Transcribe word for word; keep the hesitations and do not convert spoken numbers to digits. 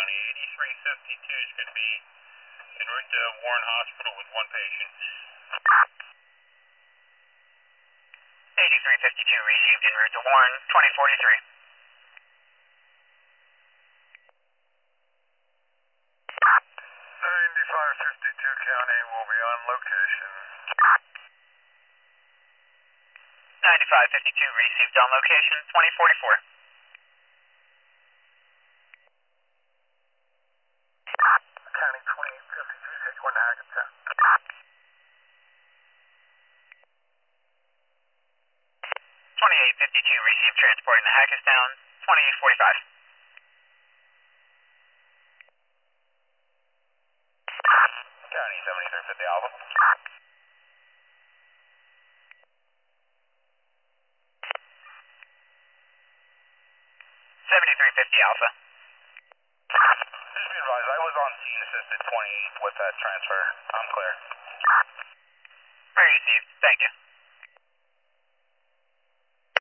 County. eighty-three fifty-two is going to be en route to Warren Hospital with one patient. eighty-three fifty-two received en route to Warren, twenty forty-three. ninety-five fifty-two County will be on location. ninety-five fifty-two received on location, twenty forty-four. County twenty fifty-two, take one to Hackettstown. twenty-eight fifty-two received transporting to Hackettstown, twenty-eight forty-five. County seventy-three fifty Alpha. seventy-three fifty Alpha. Just be advised, I was on scene assisted twenty-eight with that transfer. I'm clear. Received, thank you.